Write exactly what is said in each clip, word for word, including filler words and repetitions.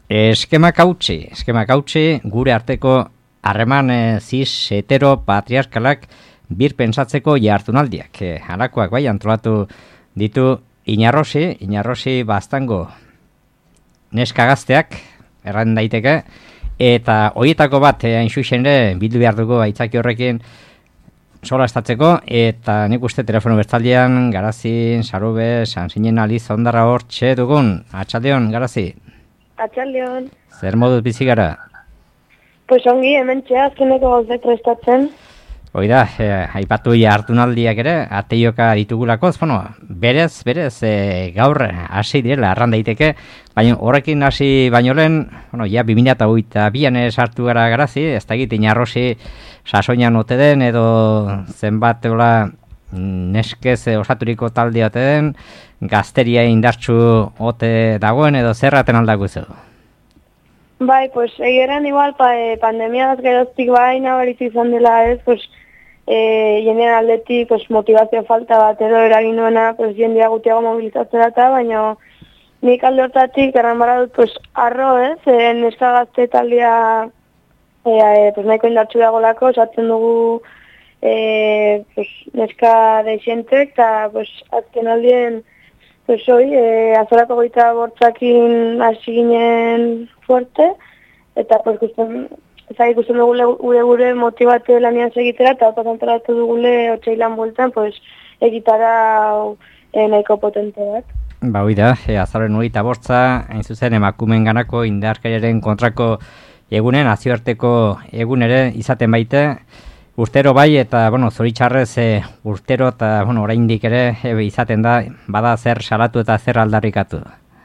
Eskemak hautsi, eskemak hautsi, gure arteko harreman e, zis hetero patriarkalak bir pentsatzeko jartunaldiak. E, halakoak bai antolatu ditu Iñarrosi, Iñarrosi Baztango neska gazteak, erran daiteke, eta horietako bat, hain zuzen ere, bildu behar dugu aitzaki horrekin sola estatzeko, eta nik uste telefono bertaldean, Garazin, Sarube, Sanzinen Aliz, Ondara hor txe dugun, atxaldeon, Garazi? Atxaldeon. Zer moduz bizi gara? Pues ongi, hemen txea, azkeneko gauzek prestatzen. Oida, eh, aipatu jartunaldiak ere, ateioka ditugulako, bueno, berez, berez, eh, gaur hasi direla, arran daiteke, baina horrekin hasi baino lehen, bueno, ja bi mila hogeita bian sartu gara Garazi, ez da egit Iñarrosi sasoinan ote den, edo zenbat eola neskez osaturiko talde ote den, gazteria indartsu ote dagoen, edo zerraten aldaguzu? Bai, pues egeran igual pa, eh, pandemiaz geroztik bai nabaritu izan dela ez, pues eh, jendean aldetik pues, motivazio falta bat edo eragin duena pues, jendea gutiago mobilizatzera eta, baina nik alde hortatik erran bara dut pues, arro ez, e, neska gazte taldea e, e, pues, nahiko indartsu dagolako, osatzen dugu e, pues, neska deixentek eta pues, azken aldien pues, hoi, e, azorako goita bortzakin hasi ginen fuerte, eta pues gusten, ezak ikusten dugule gure gure motibate lanian segitera, eta opa zantaratu dugule otxailan bueltan, pues egitara e, nahiko potente bat. Ba, hoi da, e, azaren hori eta bortza, hain zuzen emakumen ganako indarkeriaren kontrako egunen, nazioarteko egun ere izaten baite, urtero bai, eta, bueno, zoritxarrez e, urtero eta, bueno, oraindik ere e, izaten da, bada zer salatu eta zer aldarrikatu.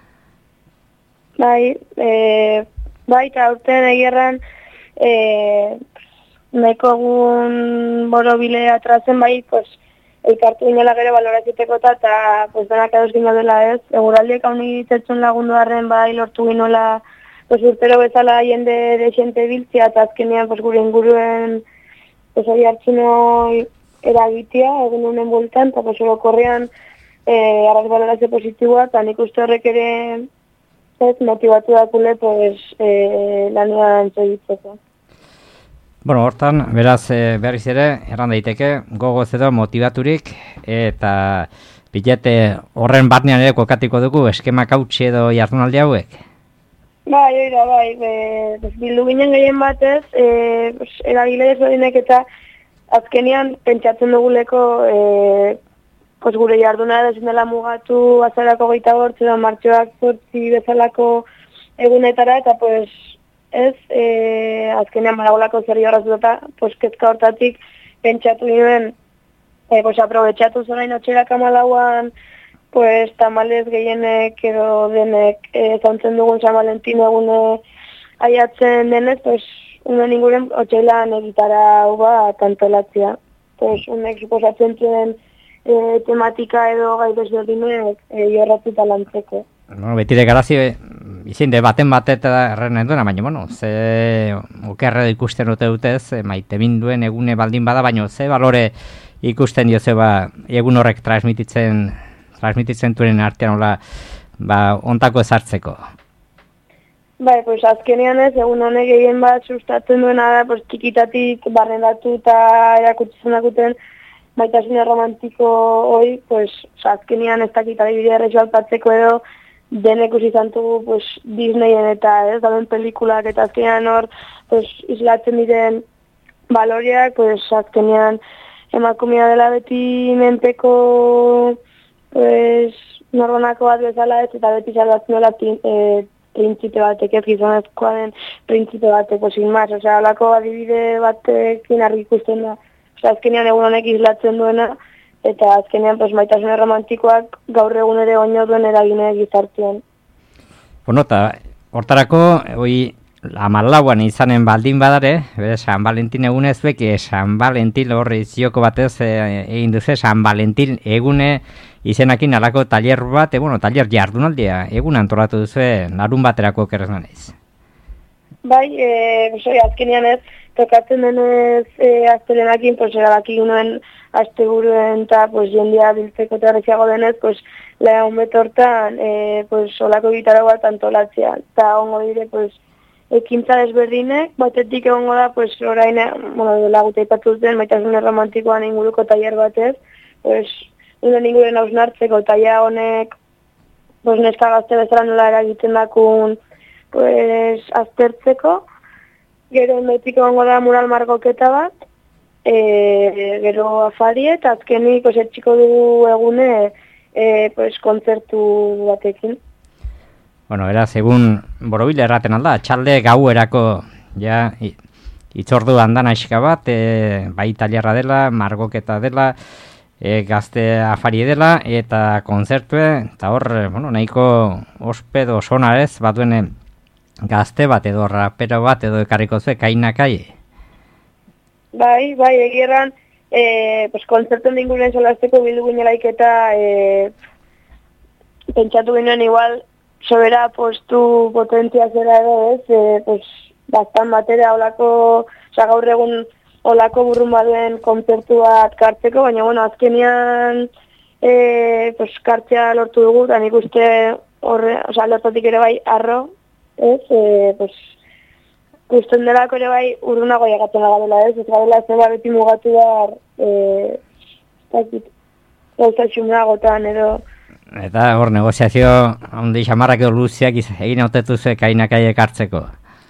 Bai, e, bai, eta urtean egerran e, nahiko egun borobile atrazen bai, pues, elkartu ginela gero baloraziteko eta, eta pues, denak ados gino dela ez. Eguraldiek hau nitetzen lagundu harren bai lortu ginola pues, urtero bezala jende desente biltzia, eta azkenean pues, gure inguruen pues, hori hartzino eragitia, egun honen bultan, eta pues, orokorrean e, arraz balorazio positiboa, eta nik uste horrek ere ez motivatu dakule pues, e, lanean segitzeko. Bueno, hortan, beraz, e, berriz ere, erran daiteke, gogoz edo motivaturik, eta bilete horren barnean ere kokatiko dugu, eskemak hautsi edo jardunaldi hauek? Bai, oira, bai, be, pues, bildu ginen gehien batez, e, pues, eragile desberdinek eta azkenian pentsatzen duguleko e, pues, gure jarduna ezin dela mugatu azarako geita bortz edo martxoak zortzi bezalako egunetara, eta pues, ez, e, azkenean maragolako zer jorrazu eta pues, kezka hortatik pentsatu ginen, e, pues, aprobetxatu zorain otxerak amalauan, pues, tamales gehienek edo denek e, zauntzen dugun San Valentin egune aiatzen denez, pues, unen inguren otxeilan egitara uba tantolatzea. Pues, unek suposatzen zuen E, tematika edo gai desberdinek e, jorratu talantzeko. Bueno, betire Garazi, izin de baten batet erren duena, baina, bueno, ze okerre ikusten dute dutez, maite binduen egune baldin bada, baina ze balore ikusten dio ze ba, egun horrek transmititzen, transmititzen duen artean hola, ba, ontako ezartzeko. Bai, pues azkenean ez, egun honek gehien bat sustatzen duena da, pues txikitatik barrendatu eta erakutzen dakuten maitasune romantiko hoi, pues, azkenean ez dakit adibidea erresualtatzeko edo denek izan dugu pues, Disneyen eta ez, dauden pelikulak eta azkenean hor pues, islatzen diren baloreak, pues, azkenean emakumea dela beti menpeko pues, norbanako bat bezala ez, eta beti salbatzen dela e, printzipe batek, ez gizonezkoa den printzipe batek, pues, sin más, osea, holako adibide batekin argi ikusten da. Osa, azkenean egun honek islatzen duena, eta azkenean pues, maitasune romantikoak gaur egun ere oino duen eragine gizartean. Bueno, eta hortarako, hoi, amalauan izanen baldin badare, bere, San Valentin egunez beki, San Valentin horri zioko batez e, egin duze, San Valentin egune izenakin alako taller bat, e, bueno, taller jardunaldia, egun antolatu duzu, larun baterako kerreznan ez. Bai, e, pues, azkenean ez, tokatzen denez e, aztelenakin, pues, erabaki nuen asteburuen eta pues, jendia biltzeko terreziago denez, pues, lehen betortan e, pues, olako gitarra bat antolatzea. Eta ongo dire, pues, ekintza desberdinek, batetik egongo da, pues, orain, bueno, laguta ipatu duten, maitasun romantikoan inguruko tailer batez, pues, unen inguren hausnartzeko taia honek, pues, neska gazte bezala nola eragiten dakun, pues, aztertzeko, gero enbetik egongo da mural margoketa bat, e, gero afari, eta azkenik, pues, etxiko dugu egune, e, pues, kontzertu batekin. Bueno, era, segun borobile erraten alda, txalde gauerako, ja, itzordu handan aixka bat, e, bai tailerra dela, margoketa dela, e, gazte afari dela, eta kontzertue, eta hor, bueno, nahiko ospedo sona ez, batuen gazte bat edo rapero bat edo ekarriko zue, kainakai. Bai, bai, egierran, e, pues, kontzertuen dinguren solasteko bildu ginelaik eta e, pentsatu ginen igual, sobera postu potentzia zera edo ez, e, pues, bastan batera olako, oza, gaur egun olako burrun baduen kontzertu bat kartzeko, baina, bueno, azkenian e, pues, kartzea lortu dugu, eta nik uste horre, oza, lortatik ere bai arro, ez, e, pues, gusten delako ere bai urrunago egatzen agadela, ez, ez gadela ez eba beti mugatu behar, e, ez, gauza xumeagotan edo, eta hor negoziazio ondi xamarrak edo luziak egin autetu ze kainakai ekartzeko.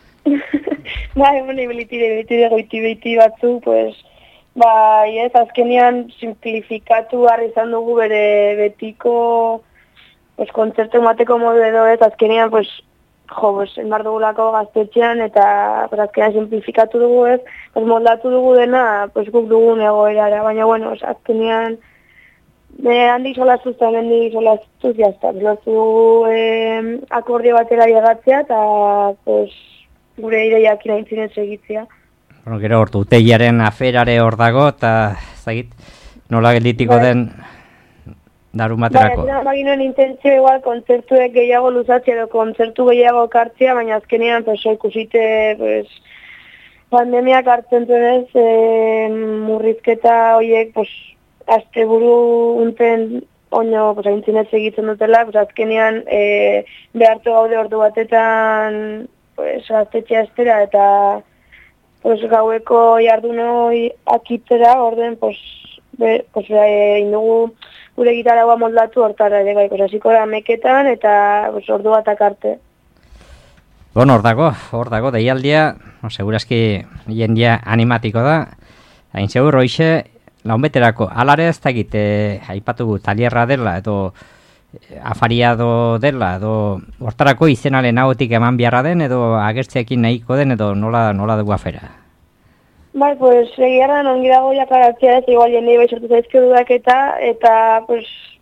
Bai, bueno, ibilitide, ibilitide goiti behiti batzu, pues, bai, ez, azkenian simplifikatu behar izan dugu bere betiko, pues, kontzertu emateko modu edo ez, azkenian, pues, jo, pues, enbar dugulako gaztetxean, eta, pues, azkenian simplifikatu dugu ez, pues, moldatu dugu dena, pues, guk dugun egoerara, baina, bueno, azkenian, Me handi solaztuz eta mendi solaztuz jazta. Lortu eh, akordio batera llegatzea eta pues, gure ideiak inaintzinen segitzea. Bueno, gero hortu, tegiaren aferare hor dago eta zagit, nola gelditiko den darun baterako. Baina, baginoen intentzio igual kontzertuek gehiago luzatzea edo kontzertu gehiago kartzea, baina azkenean pues, ikusite pues, pandemiak hartzen duenez eh, murrizketa horiek pues, asteburu unten oino pues, aintzinez egiten dutela, pues, azkenean e, behartu gaude ordu batetan pues, gaztetxea estera eta pues, gaueko jardunoi akitzera orden pues, be, pues, e, indugu gure gitarra moldatu hortara ere bai, pues, hasiko da meketan eta pues, ordu batak arte. Bueno, hor dago, hor dago, deialdia, no, seguraski jendia animatiko da, hain segur hoixe, launbeterako, alare ez dakit, eh, aipatugu talierra dela, edo eh, afariado dela, edo hortarako izenalen hautik eman biharra den, edo agertzeekin nahiko den, edo nola, nola dugu afera? Bai, pues, egiarra ongi dago jakaratzea ez, igual jendei bai sortu zaizke dudak eta, eta, pues,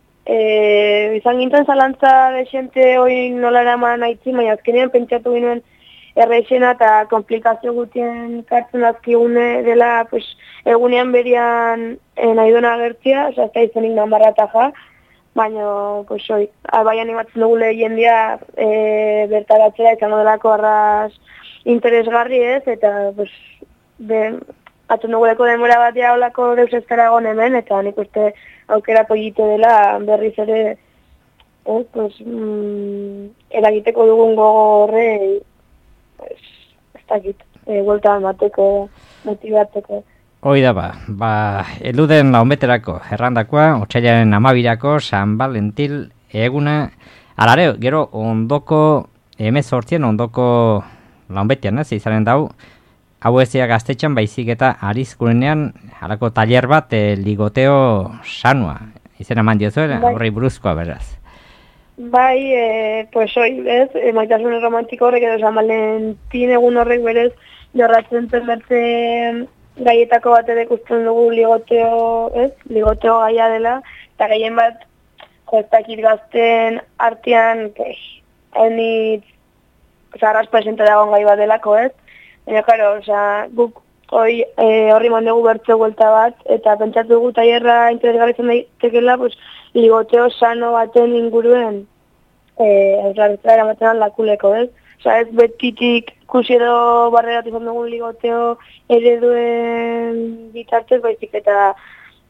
e, izan gintzen zalantza desente hori nola eraman nahitzin, baina azkenean pentsatu ginen errexena eta komplikazio gutien kartzen azkigune dela pues, egunean berian e, nahi duena agertzia, oza, ez da izenik nanbarra ja, baina, pues, oi, bai animatzen dugu lehendia e, bertaratzera izango delako arraz interesgarri ez, eta, pues, de, atzen duguleko denbora bat ja olako deus ez karagon hemen, eta nik uste aukera polite dela berriz ere, eh, pues, mm, eragiteko dugun gogo horre, pues, ez dakit, e, vuelta emateko, motibatzeko. Hoi da ba, ba, eluden launbeterako, errandakoa, otsailaren amabirako, San Valentil eguna, alare, gero ondoko, emezortzien ondoko launbetian, ez, izaren dau, hau ezia gaztetxan baizik eta arizkurenean, halako taller bat, e, ligoteo sanua, izena eman diozuela, bai. Horri buruzkoa beraz. Bai, e, pues hoi, ez, e, maitasun romantiko horrek edo San Valentin egun horrek berez jorratzen zen bertze gaietako bat ere ikusten dugu ligoteo, ez, ligoteo gaia dela, eta gehien bat jostakit gazten artean, pues, hainit, zarraz presente dagoen gai bat delako, ez, baina, karo, oza, guk hoi, e, horri mandegu bertze guelta bat, eta pentsatu dugu taierra interesgarri zen daitekela, pues, ligoteo sano baten inguruen eh erratzera eramaten lakuleko, ez? Osea, ez betitik ikusi edo barrerat izan dugun ligoteo ereduen bitartez, baizik eta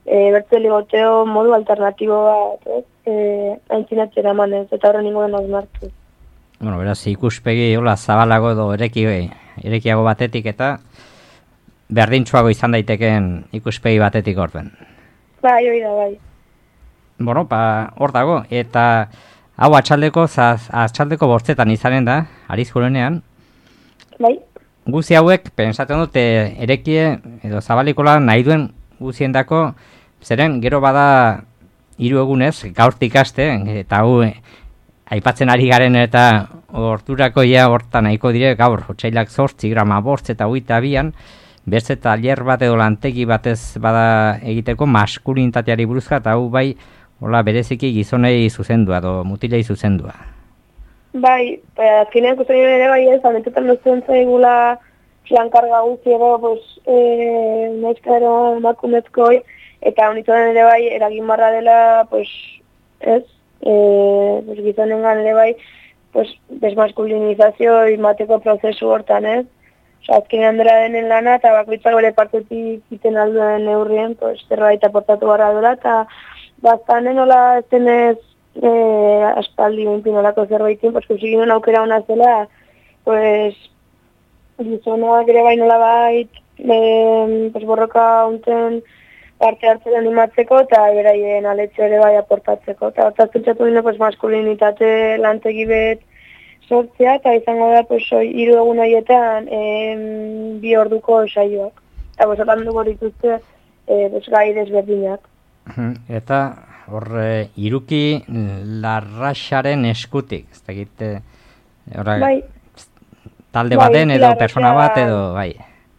e, bertze ligoteo modu alternatibo bat, ez? E, aintzinatzera emanez, eta horren ningoen osmartu. Bueno, beraz, ikuspegi hola zabalago edo ereki, erekiago batetik eta berdintsuago izan daiteken ikuspegi batetik orden. Bai, hori da, bai. Bueno, ba, hor dago, eta hau atxaldeko, zaz, atxaldeko bortzetan izanen da, Arizkulenean. Bai. Guzi hauek, pensatzen dute, erekie edo zabalikola nahi duen guziendako, zeren gero bada hiru egunez, gaurtik aste, eta hau aipatzen ari garen eta horturako ia hortan nahiko dire, gaur, otsailak zortzi grama bortz eta hogeita bian, beste taller bat edo lantegi batez bada egiteko maskulinitateari buruzka, eta hau bai, hola bereziki gizonei zuzendua, edo mutilei zuzendua. Bai, azkenean kusten ere bai ez, ametetan duzuen zaigula lankarga guzti edo, pues, e, neska ero emakumezkoi, eta honituen ere bai, eragin barra dela, pues, ez, e, pues, gizonengan ere bai, pues, desmaskulinizazio imateko prozesu hortan, ez? Osa, azkenean dela denen lana, eta bakoitzak bere partetik iten alduen neurrien, pues, zerbait aportatu barra dela, eta bastanen hola zenez e, aspaldi binpinolako zerbaitin, pues, kusiginen aukera hona zela, pues, gizonak ere bai nola bait, e, pues, borroka unten parte hartzen animatzeko, eta beraien aletxe ere bai aportatzeko. Eta hortaz pentsatu dine, pues, maskulinitate lantegi bet sortzea, eta izango da, pues, hiru egun horietan em, bi orduko saioak. Eta, pues, hortan dugu dituzte, e, pues, gai desberdinak. Eta hor e, iruki larraxaren eskutik, ez dakit, e, bai. talde baten edo persona bat edo, bai.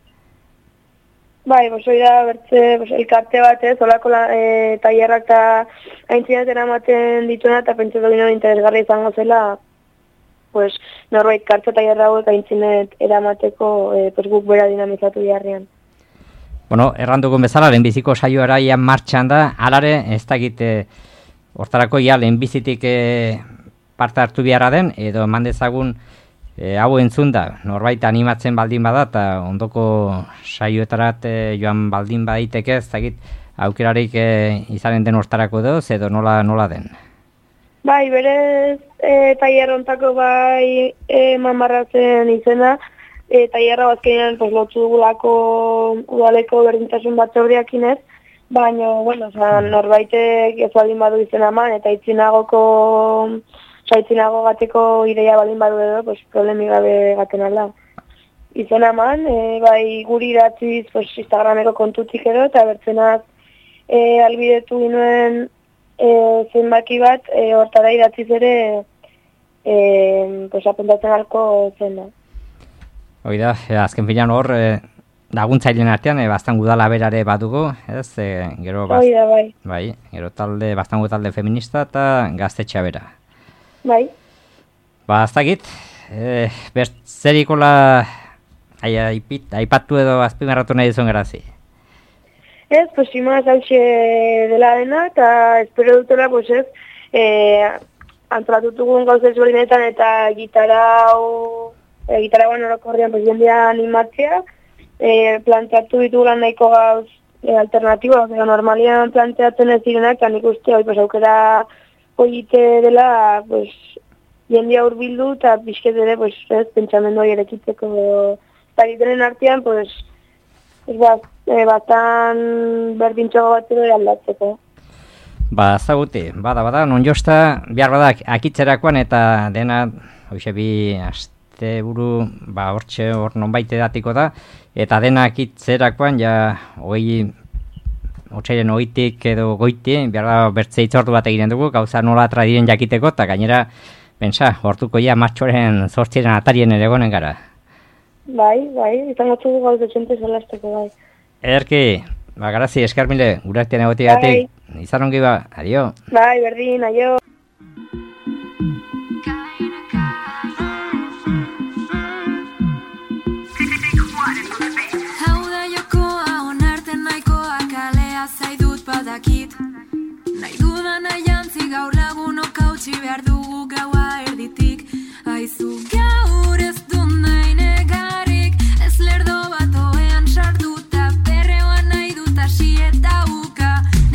Bai, bos, hori da, bertze, bos, elkarte bat ez, olako e, tailerrak eta aintzinaten ematen dituena, eta pentsatu ginen interesgarri izango zela, pues, norbait kartze tailerra hauek aintzinet eramateko, e, pues, guk bera dinamizatu beharrean. Bueno, errandugun bezala, lehenbiziko saioara ia martxan da, alare, ez dakit, hortarako ia lehenbizitik e, parte hartu beharra den, edo eman dezagun e, hau entzun da, norbait animatzen baldin bada, eta ondoko saioetarat e, joan baldin badaiteke, ez dakit, aukerarik e, izanen den hortarako edo, edo nola, nola den? Bai, berez, e, tailer hontako bai e, mamarrazen izena, E, tailerra bazkenean pues, lotzu dugulako udaleko berdintasun batzordeak inez, baina, bueno, oza, norbaitek ez baldin badu izena eman, eta itzinagoko, oza, itzinago gateko ideia baldin badu edo, pues, problemi gabe gaten alda. Izena eman, e, bai guri idatziz pues, Instagrameko kontutik edo, eta bertzenaz e, albidetu ginuen e, zenbaki bat, e, hortara idatziz ere e, pues, apuntatzen alko zen da. Hoi da, azken filan hor, e, laguntzaileen artean, e, bastan gudala berare badugu, ez? E, gero bast... Hoi da, bai. Bai, gero talde, bastan talde feminista eta gaztetxea bera. Bai. Ba, ez dakit, e, bertzerikola aipatu edo azpimarratu nahi duzun garazi. Ez, pues, imaz hauxe dela dena, eta espero dutela, pues, ez, e, antolatutugun gauzez bolinetan eta gitara hau... E, gitarra guen orokorrian pues, jendea animatzea, e, planteatu ditugula nahiko gauz e, alternatiba, pero normalian planteatzen ez direnak, eta nik uste hoi pues, aukera polite dela pues, jendea urbildu eta pixket ere pues, ez, pentsamendu hori erekitzeko. Eta egitenen artean, pues, ez bat, e, batan berdintxogo bat ere aldatzeko. Ba, zaguti, bada, bada, non josta, behar badak akitzerakoan eta dena, hoxe bi, ast, buru, ba, hortxe hor nonbait edatiko da, eta denak itzerakoan, ja, hoi, otxairen oitik edo goiti, behar da, bertze itzordu bat egiten dugu, gauza nola tradiren jakiteko, eta gainera, bensa, hortuko ja, martxoren zortziren atarien ere gonen gara. Bai, bai, izan gotzu du gauz detxente zelazteko, bai. Ederki, ba, garazi, eskarmile, guraktian egotigatik, bai. Izan ongi ba, adio. Bai, berdin, aio. Gaur lagunok hautsi behar dugu gaua erditik. Aizu gaur ez du nahi negarik, ez lerdo bat oean sartuta, perreoan nahi dut hasi eta uka.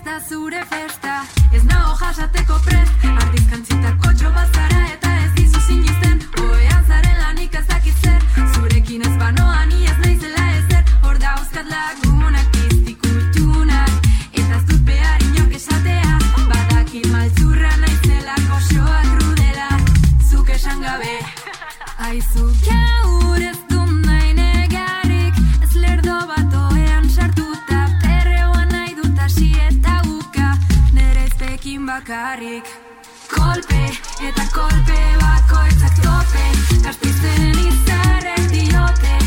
ez da zure festa. Ez nago jasateko prest, ardizkantzitako txobazara eta ez dizu sinisten. Oean zaren lanik ez dakit zer, zurekin ez banoa ni ez naizela ezer. Hor dauzkat lagunak piztikultunak, eta ez dut behar inok esatea. Badakit maltzurra naizela goxoa krudela, zuk esan gabe. Aizu gaur ez du nahi negarik, ez lerdo bat oean sartuta, perreoan nahi dut hasi eta buka, nere ezpekin bakarrik. Kolpe eta kolpe bakoitzak tope, gazpizten izarrek diote,